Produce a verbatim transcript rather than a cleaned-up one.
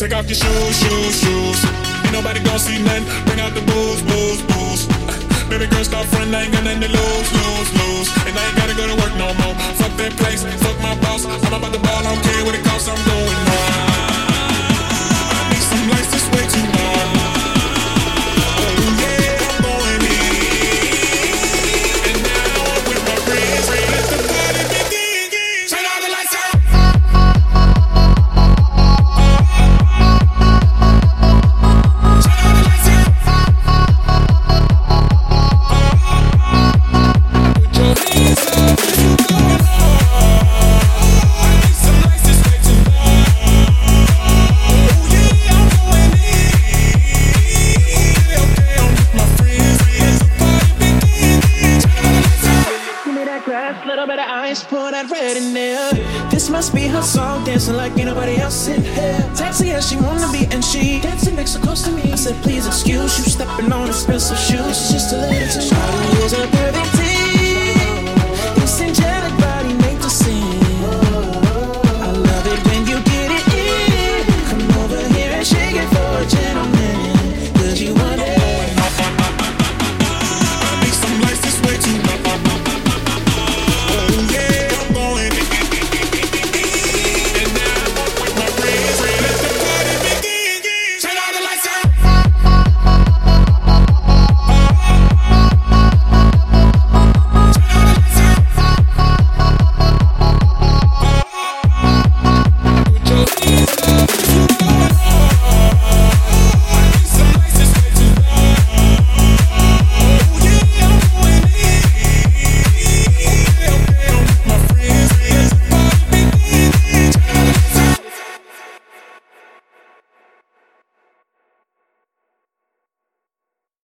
Take off your shoes, shoes, shoes. Ain't nobody gon' see nothing. Bring out the booze, booze, booze. Baby girl, stop frontin', I ain't got nothing to lose, lose, lose. And I ain't gotta go to work no more. Fuck that place, fuck my boss. I'm about to ball, I don't care what it costs, I'm going hard. I need some lights, this way too long. Oh yeah, I'm going in. And now I'm with my friends. Let the party begin. Turn all the lights out. Must be her song, dancing like ain't nobody else in here. Taxi as she wanna be, and she dancing next so close to me. I said, please excuse you, stepping on expensive shoes.